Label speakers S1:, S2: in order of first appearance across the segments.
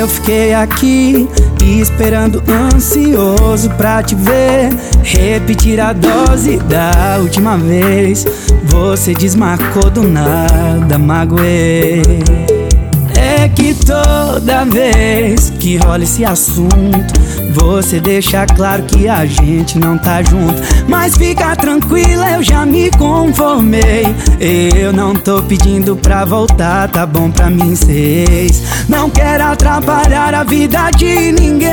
S1: eu fiquei aqui esperando ansioso pra te ver. Repetir a dose da última vez. Você desmarcou do nada, magoei. É que toda vez que rola esse assunto, você deixa claro que a gente não tá junto. Mas fica tranquila, eu já me conformei. Eu não tô pedindo pra voltar, tá bom pra mim seis. Não quero atrapalhar a vida de ninguém.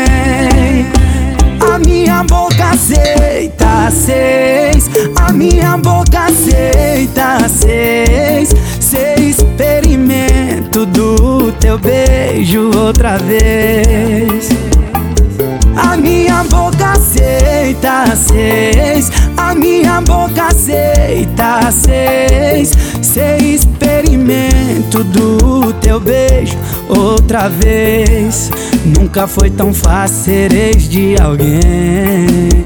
S1: A minha boca aceita seis. A minha boca aceita seis. Seis experimento do teu beijo outra vez. A minha boca aceita seis. A minha boca aceita seis. Seis experimento do teu beijo outra vez. Nunca foi tão fácil ser ex de alguém.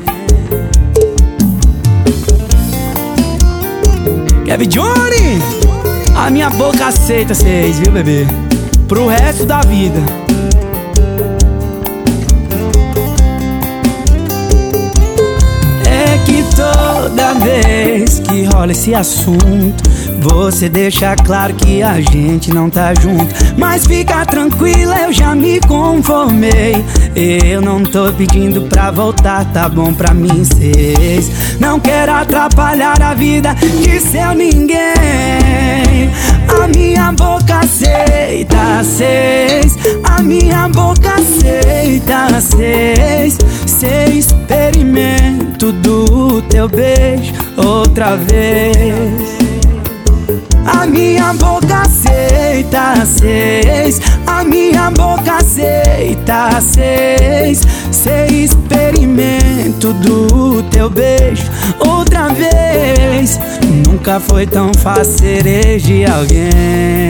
S1: Kevin Johnny, a minha boca aceita seis, viu, bebê? Pro resto da vida. É que toda vez que rola esse assunto, você deixa claro que a gente não tá junto. Mas fica tranquila, eu já me conformei. Eu não tô pedindo pra voltar, tá bom pra mim seis. Não quero atrapalhar a vida de seu ninguém. A minha boca aceita seis. A minha boca aceita seis. Seis experimento do teu beijo outra vez. A minha boca aceita seis. A minha boca aceita seis. Seis experimento do teu beijo outra vez. Nunca foi tão fácil ser ex de alguém.